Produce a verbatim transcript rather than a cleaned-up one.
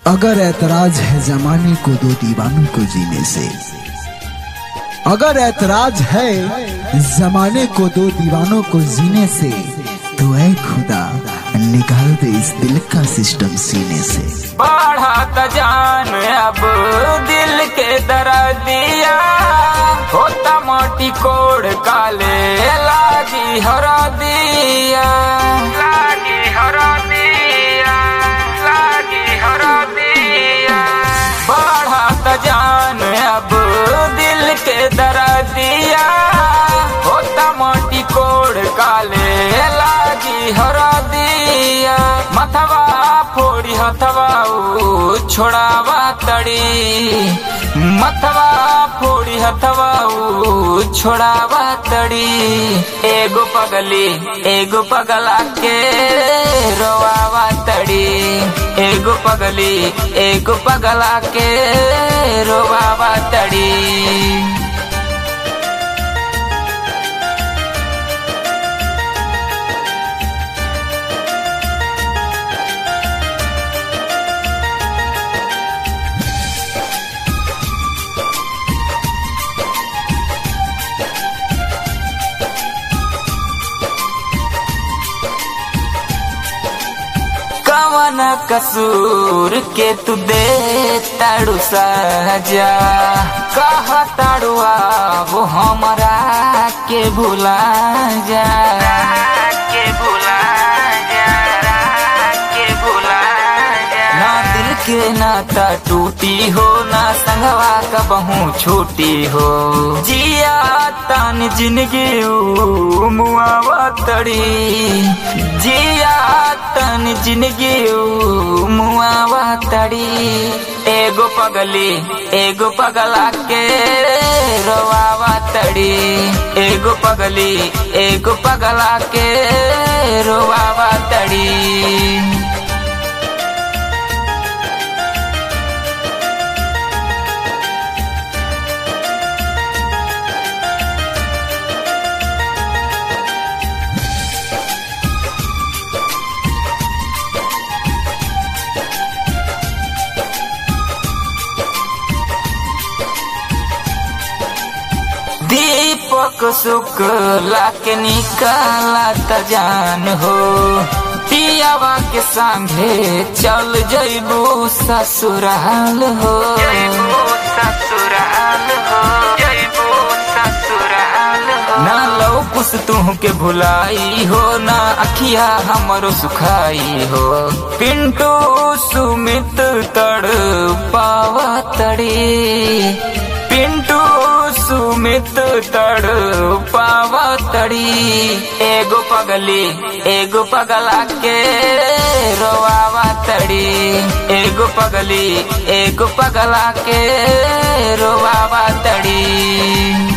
अगर ऐतराज है जमाने को दो दीवानों को जीने से, अगर ऐतराज है जमाने को दो दीवानों को जीने से, तो ऐ खुदा निकाल दे इस दिल का सिस्टम सीने से। बढ़ा त जान अब दिल के दर्दिया, होता मोटी कोड़ काले लागी हरा दिया, लागी हरा दिया, लागी हरा दिया। बढ़ा त जान अब दिल के दर्दिया, होता मोटी कोड़ काले लागी हरा दिया। मथवा फोड़ी हथवा छोड़ावा तड़ी, मथवा फोड़ी हथवा छोड़ावा तड़ी। एगो पगली एगो पगला के रोवावा तड़ी, एगो पगली एगो पगला के रोवावा तड़ी। कवन कसूर के तू दे ताड़ू सजा, कहा ताड़ुआ वो हमरा के भुला जा, के भुला जा, के भुला जा। ना दिल के नाता टूटी हो, ना संगवा कबहू छूटी हो। जिया तान जिंदगी मुआवा तड़ी, जिया तन जिंदगी मुआवा तड़ी। एगो पगली एगो पगला के रोवावा तड़ी, एगो पगली एगो पगला के रोवावा तड़ी। दीपक शुक्ला के निकाला त जान हो, पियावा के संगे चल जइबू ससुराल हो, जइबू ससुराल हो, जइबू ससुराल हो। ना लौकुस तुह के भुलाई हो, ना अखिया हमरो सुखाई हो। पिंटू सुमित तड़ पावा तड़ी, पिंटू सुमित तड़ पावा तड़ी। एगो पगली एगो पगला के रोवावा तड़ी, एगो पगली एगो पगला के रोवावा तड़ी।